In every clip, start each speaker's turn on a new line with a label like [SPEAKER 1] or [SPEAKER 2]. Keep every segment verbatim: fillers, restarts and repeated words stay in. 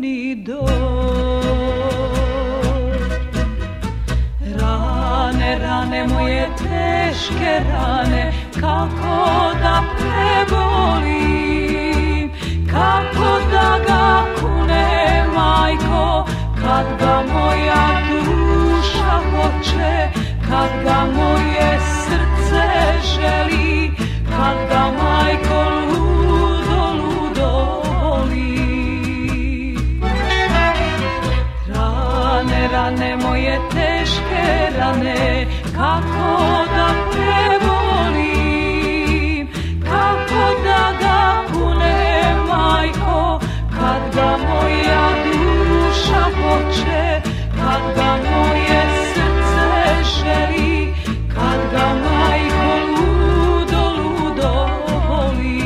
[SPEAKER 1] ni doć. Rane, rane moje teške rane, kako da prebolim, kako da ga kunem, majko, kad ga moja duša hoće, kad ga moje srce želi, kad ga majko ludo, ludo voli. Rane, rane moje teške rane, kako da prebolim, kako da ga kunem, majko, kad ga moja duša hoće, kad ga moje srce želi, kad ga majko ludo, ludo voli.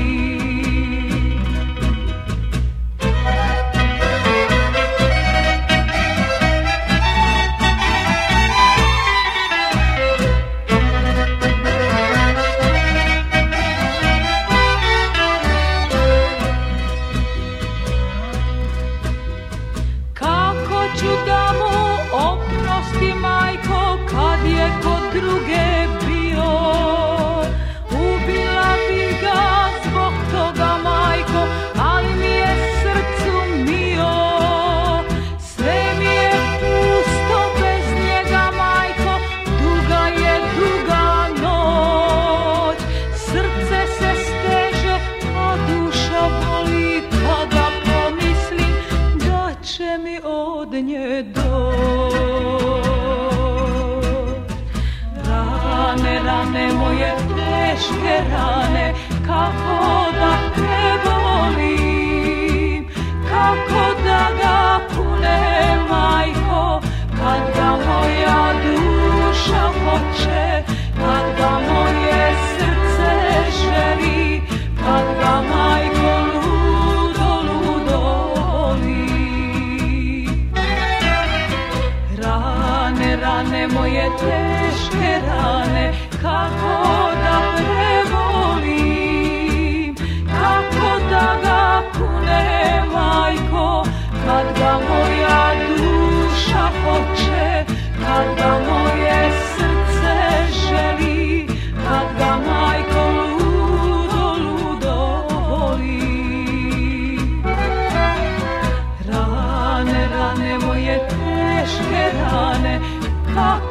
[SPEAKER 1] Kako ću da mu oprosti, majko, kad je kod druge bio? Ubila bi ga zbog toga, majko, ali mi je srcu mio. Sve mi je pusto bez njega, majko, duga je duga noć. Srce se steže, a duša boli kada pomislim da će mi od nje doć. Rane, rane moje teške rane, kako da prebolim, kako da ga kunem, majko, kad ga moja duša hoće, kad ga moje srce želi, kad ga majko ludo, ludo voli. Rane, rane moje teške rane, kako da prebolim, kako da ga kunem, majko, kad ga moja duša hoće, kad ga moje srce želi, kad ga majko ludo, ludo voli. Rane, rane moje teške rane, kako